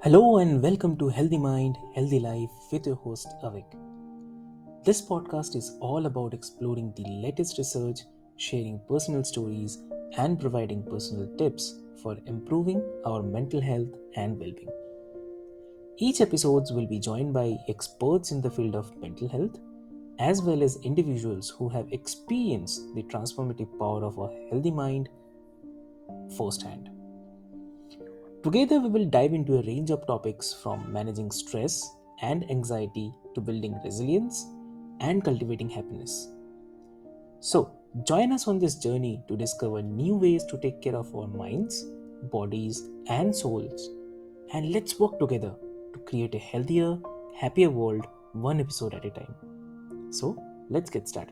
Hello and welcome to Healthy Mind, Healthy Life with your host Avik. This podcast is all about exploring the latest research, sharing personal stories, and providing personal tips for improving our mental health and well being. Each episode will be joined by experts in the field of mental health, as well as individuals who have experienced the transformative power of a healthy mind firsthand. Together, we will dive into a range of topics from managing stress and anxiety to building resilience and cultivating happiness. So, join us on this journey to discover new ways to take care of our minds, bodies, and souls. And let's work together to create a healthier, happier world one episode at a time. So, let's get started.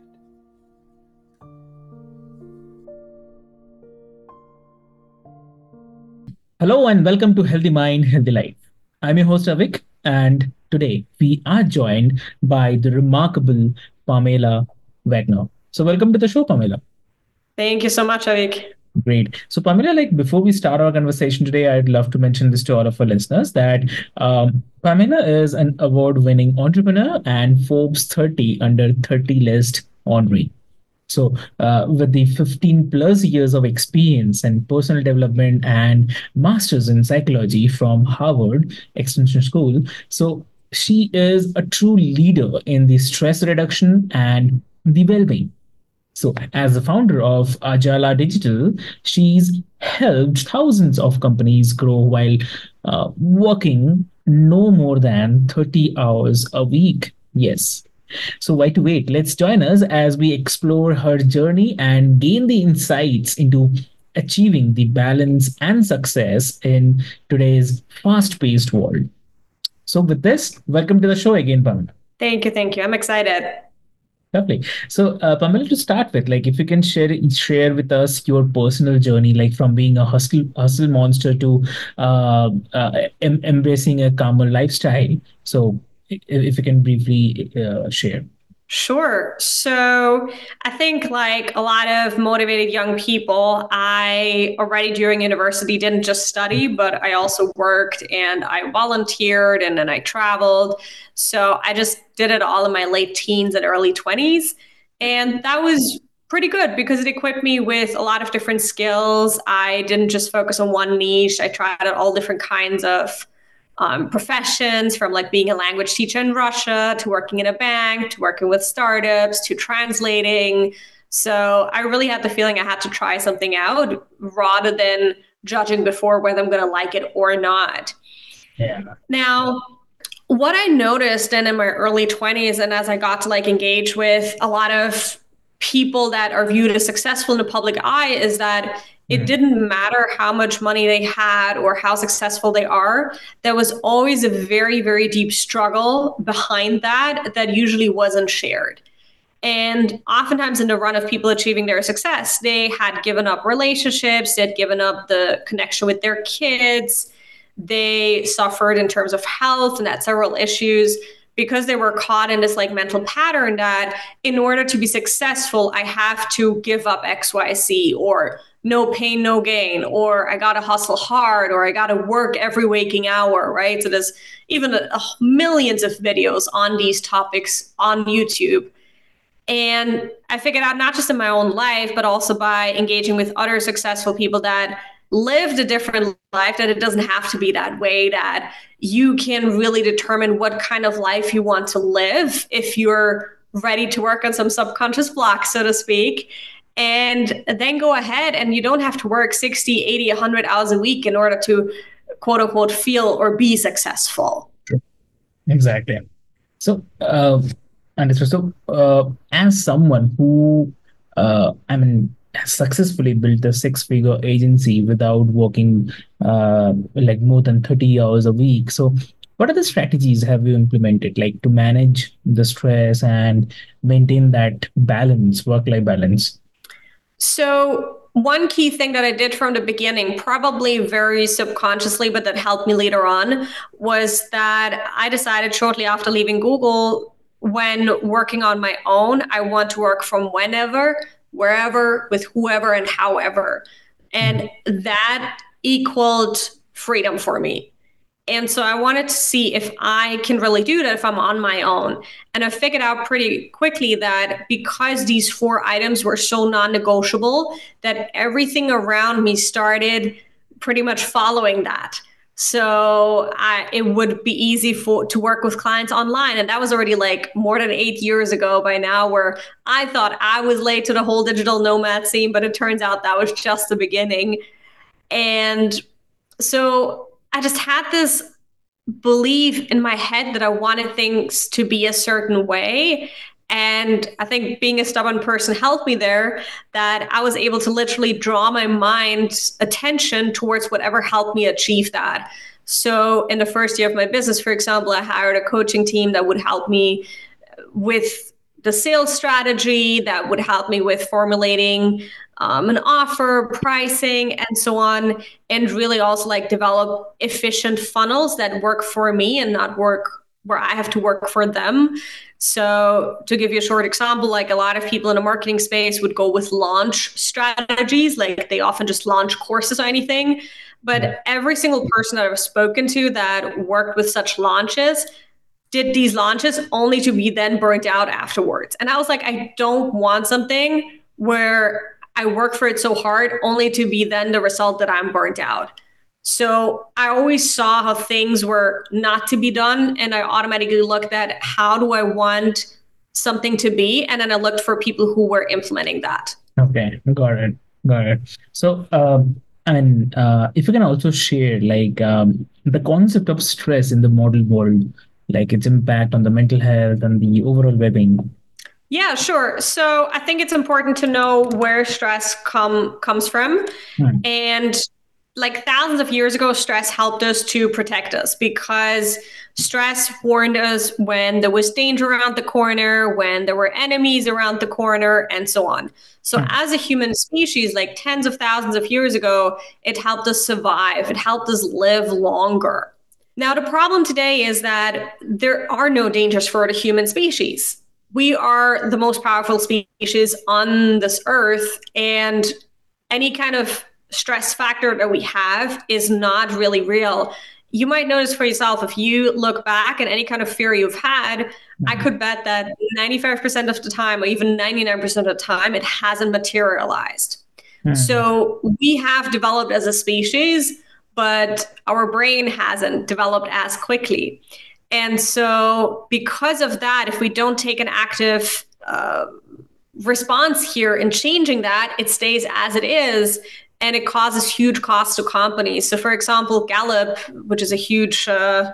Hello and welcome to Healthy Mind, Healthy Life. I'm your host Avik, and today we are joined by the remarkable Pamela Wagner. So, welcome to the show, Pamela. Thank you so much, Avik. Great. So, Pamela, before we start our conversation today, I'd love to mention this to all of our listeners that Pamela is an award-winning entrepreneur and Forbes 30 under 30 list honoree. So, with the 15 plus years of experience and personal development and masters in psychology from Harvard Extension School, so she is a true leader in the stress reduction and the well being. So, as the founder of Ajala Digital, she's helped thousands of companies grow while working no more than 30 hours a week. Yes. So, why to wait? Let's join us as we explore her journey and gain the insights into achieving the balance and success in today's fast paced world. So, with this, welcome to the show again, Pamela. Thank you. Thank you. I'm excited. Lovely. So, Pamela, to start with, if you can share with us your personal journey, from being a hustle monster to embracing a calmer lifestyle. So, if you can briefly share. Sure. So I think, like a lot of motivated young people, I already during university didn't just study, but I also worked and I volunteered and then I traveled. So I just did it all in my late teens and early 20s. And that was pretty good because it equipped me with a lot of different skills. I didn't just focus on one niche. I tried out all different kinds of professions, from like being a language teacher in Russia to working in a bank to working with startups to translating. So I really had the feeling I had to try something out rather than judging before whether I'm going to like it or not. Yeah. Now, what I noticed then in my early 20s, and as I got to like engage with a lot of people that are viewed as successful in the public eye, is that it didn't matter how much money they had or how successful they are. There was always a very, very deep struggle behind that usually wasn't shared. And oftentimes in the run of people achieving their success, they had given up relationships, they had given up the connection with their kids, they suffered in terms of health and had several issues because they were caught in this like mental pattern that in order to be successful, I have to give up XYZ, or no pain, no gain, or I got to hustle hard, or I got to work every waking hour, right? So there's even millions of videos on these topics on YouTube. And I figured out, not just in my own life, but also by engaging with other successful people that lived a different life, that it doesn't have to be that way, that you can really determine what kind of life you want to live if you're ready to work on some subconscious blocks, so to speak. And then go ahead, and you don't have to work 60, 80, 100 hours a week in order to quote unquote feel or be successful. Exactly. So, understood. So, as someone who, has successfully built a six-figure agency without working more than 30 hours a week, so what are the strategies have you implemented, to manage the stress and maintain that balance, work-life balance? So one key thing that I did from the beginning, probably very subconsciously, but that helped me later on, was that I decided shortly after leaving Google, when working on my own, I want to work from whenever, wherever, with whoever and however. And that equaled freedom for me. And so I wanted to see if I can really do that if I'm on my own. And I figured out pretty quickly that because these 4 items were so non-negotiable, that everything around me started pretty much following that. So it would be easy to work with clients online. And that was already like more than 8 years ago by now, where I thought I was late to the whole digital nomad scene, but it turns out that was just the beginning. And so I just had this belief in my head that I wanted things to be a certain way. And I think being a stubborn person helped me there, that I was able to literally draw my mind's attention towards whatever helped me achieve that. So in the first year of my business, for example, I hired a coaching team that would help me with the sales strategy, that would help me with formulating an offer, pricing, and so on, and really also like develop efficient funnels that work for me and not work where I have to work for them. So to give you a short example, like a lot of people in the marketing space would go with launch strategies, like they often just launch courses or anything. But every single person that I've spoken to that worked with such launches did these launches only to be then burnt out afterwards. And I was like, I don't want something where I work for it so hard only to be then the result that I'm burnt out. So I always saw how things were not to be done. And I automatically looked at how do I want something to be? And then I looked for people who were implementing that. Okay, got it. Got it. So, if you can also share the concept of stress in the model world, like its impact on the mental health and the overall well-being. Yeah, sure. So I think it's important to know where stress comes from. And like thousands of years ago, stress helped us to protect us because stress warned us when there was danger around the corner, when there were enemies around the corner, and so on. So as a human species, like tens of thousands of years ago, it helped us survive. It helped us live longer. Now, the problem today is that there are no dangers for the human species. We are the most powerful species on this earth, and any kind of stress factor that we have is not really real. You might notice for yourself, if you look back at any kind of fear you've had, I could bet that 95% of the time, or even 99% of the time, it hasn't materialized. So we have developed as a species, but our brain hasn't developed as quickly. And so because of that, if we don't take an active response here in changing that, it stays as it is. And it causes huge costs to companies. So, for example, Gallup, which is a huge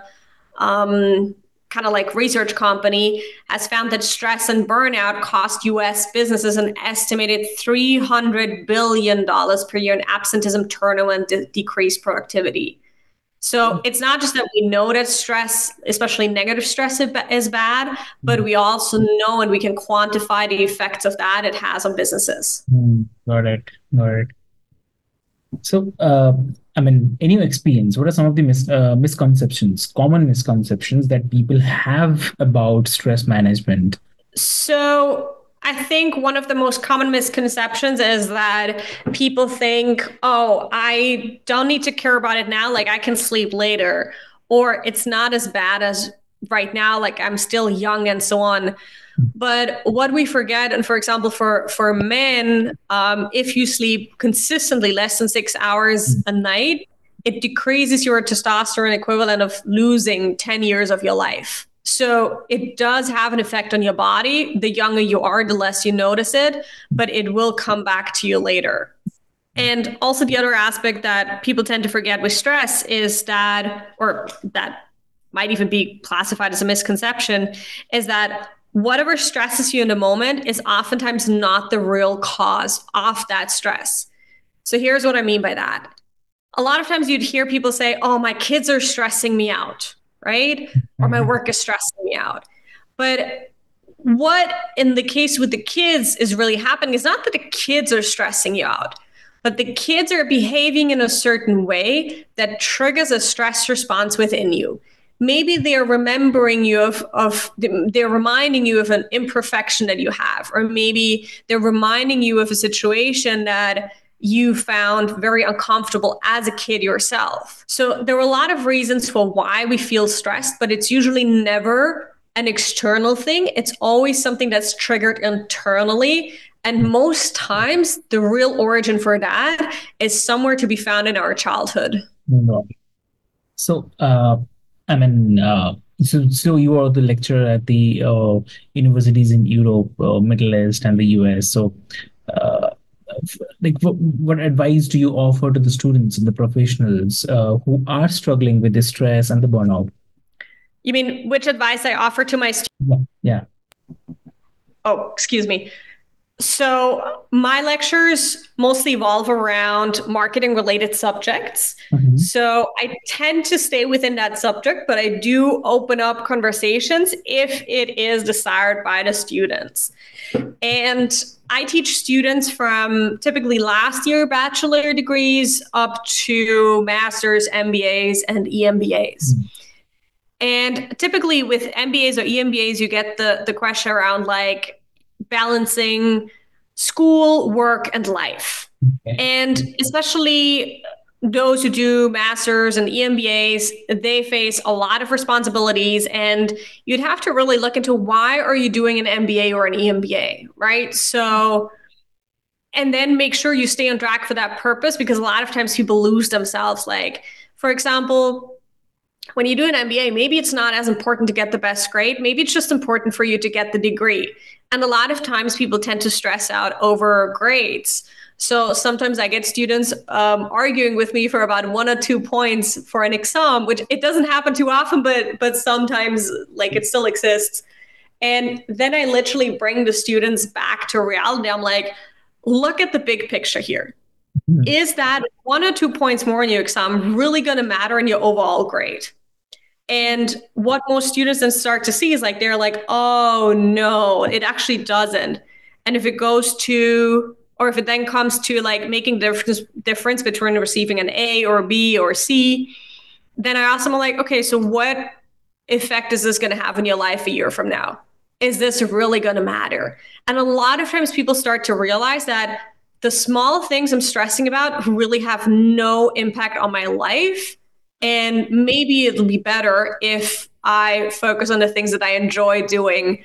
kind of like research company, has found that stress and burnout cost US businesses an estimated $300 billion per year in absenteeism, turnover, and decreased productivity. So it's not just that we know that stress, especially negative stress, is bad, but we also know and we can quantify the effects of that it has on businesses. Got it. Got it. So, in your experience, what are some of the common misconceptions that people have about stress management? So, I think one of the most common misconceptions is that people think, oh, I don't need to care about it now, like I can sleep later, or it's not as bad as right now, like I'm still young and so on. But what we forget, and for example, for men, if you sleep consistently less than 6 hours a night, it decreases your testosterone equivalent of losing 10 years of your life. So it does have an effect on your body. The younger you are, the less you notice it, but it will come back to you later. And also the other aspect that people tend to forget with stress is that, or that might even be classified as a misconception, is that whatever stresses you in the moment is oftentimes not the real cause of that stress. So here's what I mean by that. A lot of times you'd hear people say, oh, my kids are stressing me out, right? Or my work is stressing me out. But what in the case with the kids is really happening is not that the kids are stressing you out, but the kids are behaving in a certain way that triggers a stress response within you. Maybe they're remembering you they're reminding you of an imperfection that you have, or maybe they're reminding you of a situation that you found very uncomfortable as a kid yourself. So there were a lot of reasons for why we feel stressed, but it's usually never an external thing. It's always something that's triggered internally. And most times, the real origin for that is somewhere to be found in our childhood. Right. So, I mean, so you are the lecturer at the universities in Europe, Middle East, and the US. So, uh, like, what advice do you offer to the students and the professionals who are struggling with the stress and the burnout? You mean which advice I offer to my students? Yeah. Oh, excuse me. So my lectures mostly evolve around marketing related subjects. Mhm. So I tend to stay within that subject, but I do open up conversations if it is desired by the students. And I teach students from typically last year bachelor degrees up to master's, MBAs, and EMBAs. And typically with MBAs or EMBAs, you get the question around like balancing school, work, and life. Okay. And especially those who do masters and EMBAs, they face a lot of responsibilities, and you'd have to really look into why are you doing an MBA or an EMBA, right? So, and then make sure you stay on track for that purpose, because a lot of times people lose themselves. Like, for example, when you do an MBA, maybe it's not as important to get the best grade. Maybe it's just important for you to get the degree. And a lot of times people tend to stress out over grades. So sometimes I get students arguing with me for about 1 or 2 points for an exam, which it doesn't happen too often, but sometimes like it still exists. And then I literally bring the students back to reality. I'm like, look at the big picture here. Is that 1 or 2 points more in your exam really going to matter in your overall grade? And what most students then start to see is like, they're like, oh no, it actually doesn't. And if it goes to, or if it then comes to like making the difference between receiving an A or a B or C, then I ask them like, okay, so what effect is this going to have in your life a year from now? Is this really going to matter? And a lot of times people start to realize that the small things I'm stressing about really have no impact on my life. And maybe it'll be better if I focus on the things that I enjoy doing,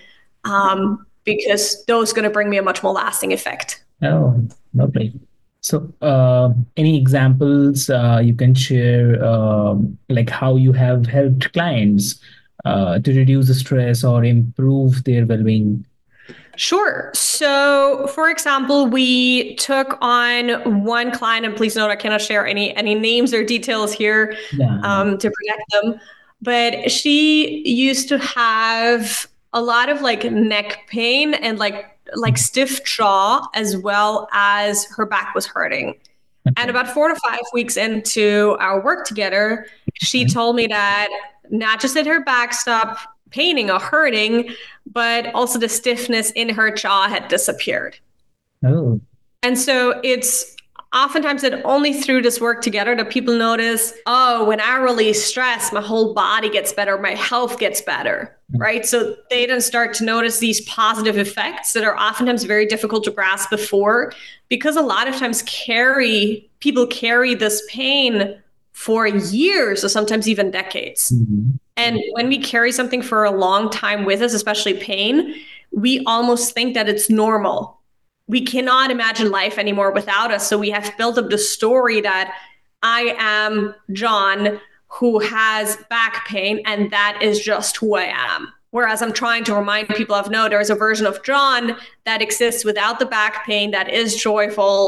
because those are going to bring me a much more lasting effect. Oh, lovely. So, any examples you can share, like how you have helped clients to reduce the stress or improve their well-being? Sure. So, for example, we took on one client, and please note I cannot share any names or details here Yeah. to protect them. But she used to have a lot of like neck pain and like stiff jaw, as well as her back was hurting. And about 4 to 5 weeks into our work together, she told me that not just did her back stop paining or hurting, but also the stiffness in her jaw had disappeared. Oh, And so it's oftentimes that only through this work together that people notice, oh, when I release stress, my whole body gets better, my health gets better, right? So they then start to notice these positive effects that are oftentimes very difficult to grasp before, because a lot of times people carry this pain for years or sometimes even decades. And when we carry something for a long time with us, especially pain, we almost think that it's normal. We cannot imagine life anymore without us. So we have built up the story that I am John who has back pain, and that is just who I am. Whereas I'm trying to remind people of, no, there's a version of John that exists without the back pain, that is joyful,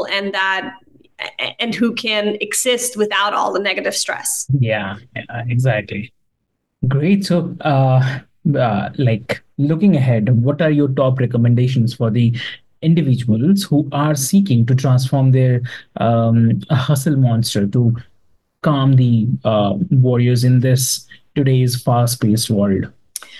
and who can exist without all the negative stress. yeah, exactly. Great. So, like looking ahead, what are your top recommendations for the individuals who are seeking to transform their hustle monster to calm the warriors in this today's fast-paced world?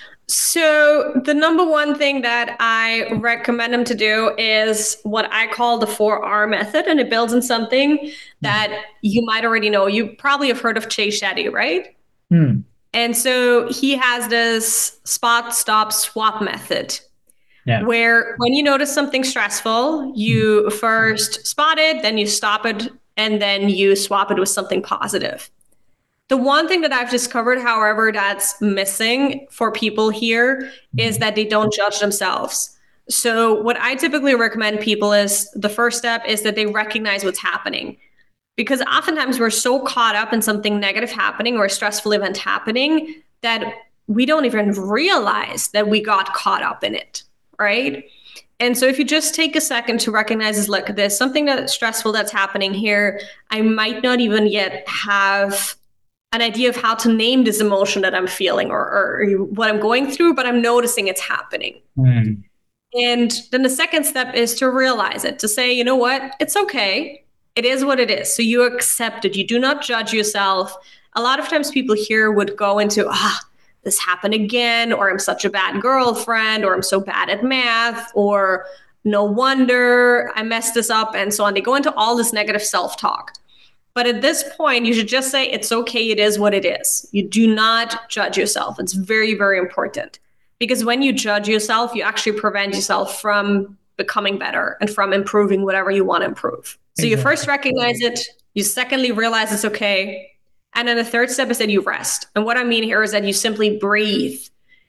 So the number one thing that I recommend them to do is what I call the 4R method, and it builds on something that you might already know. You probably have heard of Chase Shetty, right? Hmm. And so he has this spot, stop, swap method. Yeah. where when you notice something stressful, you first spot it, then you stop it, and then you swap it with something positive. The one thing that I've discovered, however, that's missing for people here is that they don't judge themselves. So what I typically recommend people is the first step is that they recognize what's happening. Because oftentimes we're so caught up in something negative happening or a stressful event happening that we don't even realize that we got caught up in it, right? And so if you just take a second to recognize is, look, there's something that's stressful that's happening here. I might not even yet have an idea of how to name this emotion that I'm feeling or what I'm going through, but I'm noticing it's happening. Mm. And then the second step is to realize it, to say, you know what, it's okay. It is what it is. So you accept it. You do not judge yourself. A lot of times people here would go into, this happened again, or I'm such a bad girlfriend, or I'm so bad at math, or no wonder I messed this up, and so on. They go into all this negative self-talk. But at this point, you should just say, it's okay, it is what it is. You do not judge yourself. It's very, very important. Because when you judge yourself, you actually prevent yourself from becoming better and from improving whatever you want to improve. So you first recognize it, you secondly realize it's okay. And then the third step is that you rest. And what I mean here is that you simply breathe.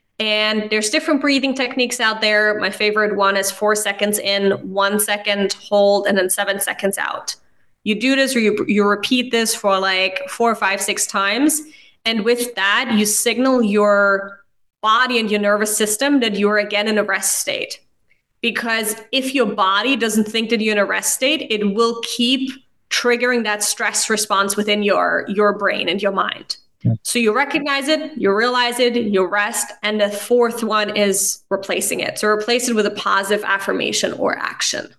And there's different breathing techniques out there. My favorite one is 4 seconds in, 1 second hold, and then 7 seconds out. You do this or you repeat this for like 4, 5, 6 times. And with that, you signal your body and your nervous system that you're again in a rest state. Because if your body doesn't think that you're in a rest state, it will keep triggering that stress response within your brain and your mind. Yeah. So you recognize it, you realize it, you rest. And the fourth one is replacing it. So replace it with a positive affirmation or action.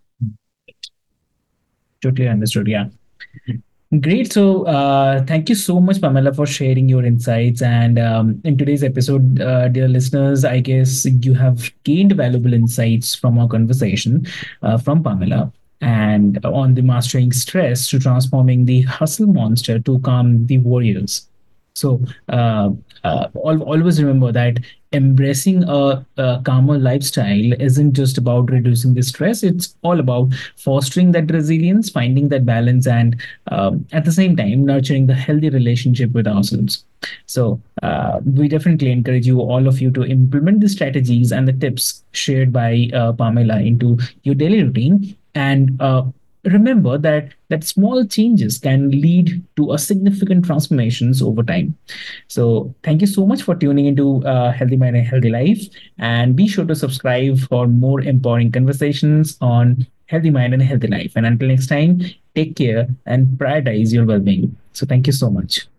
Totally understood. Yeah. Great. So thank you so much, Pamela, for sharing your insights. And in today's episode, dear listeners, I guess you have gained valuable insights from our conversation from Pamela, and on the mastering stress to transforming the hustle monster to calm the warriors. So always remember that embracing a calmer lifestyle isn't just about reducing the stress. It's all about fostering that resilience, finding that balance, and at the same time, nurturing the healthy relationship with ourselves. So we definitely encourage you, all of you, to implement the strategies and the tips shared by Pamela into your daily routine. And remember that small changes can lead to a significant transformations over time. So thank you so much for tuning into Healthy Mind and Healthy Life, and be sure to subscribe for more empowering conversations on Healthy Mind and Healthy Life. And until next time, take care and prioritize your well-being. So thank you so much.